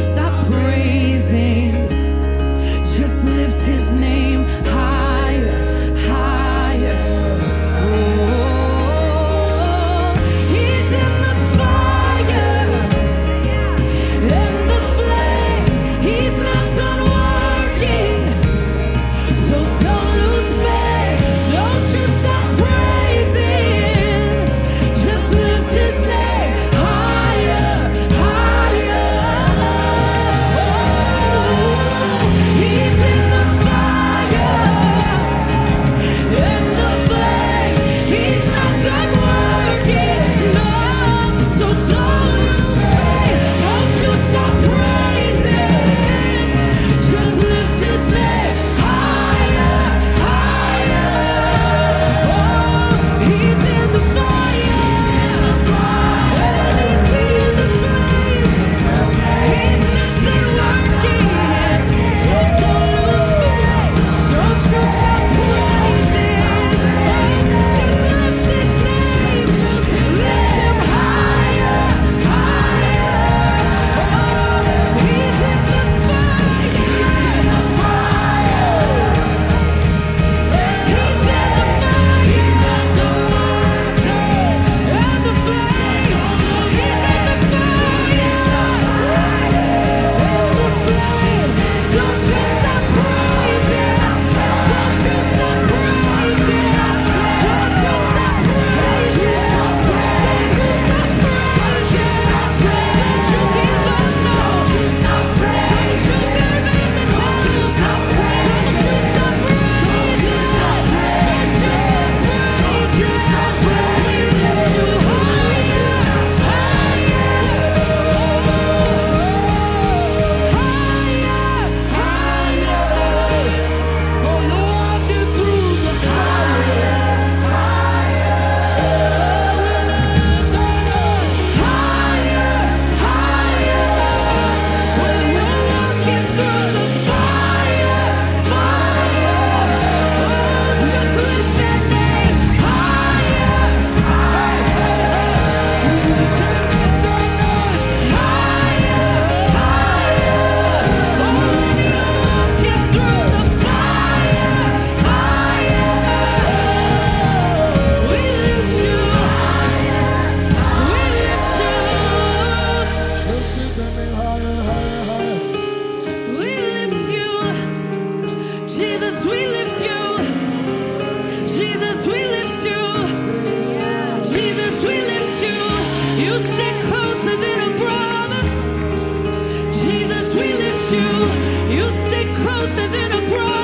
stop praising. Just lift his name higher, higher. Oh, he's in the fire, in the flames. He's not done working, so don't lose faith. Don't you stop praising. Just lift his name higher, higher. Oh, he's in the fire, in the flames. He's not done working, no. So don't lose faith. Don't you stop praising. Just lift his name higher, higher. Oh, he's in the fire, and he's in the flame. He's not done working, so don't lose faith. Don't you stop praising. Just lift his name, lift him higher, higher. Oh, he's in the fire, he's in the fire. He's in the fire, he's not done working. And the flame, he's in the fire, in the flame. Don't you stop praising. Don't you stop praising. Don't you stop praising. Don't you stop praising. Don't you give up, no. Don't you stop praising. Don't you turn in the towel. Don't you stop praising. Don't you stop praising. Don't you stop praising. Don't you stop praising. We lift you higher, higher, higher. Oh, you're walking through the fire. Higher, higher. When you're walking through the fire, fire. Just lift that name higher, higher. Higher, higher. Oh, when you're walking through the fire, fire. We lift you higher, we lift you. Just lift that name higher, higher, higher. We lift you, Jesus, we lift you, Jesus, we lift you, Jesus, we lift you. You stick closer than a brother, Jesus, we lift you. You stick closer than a brother.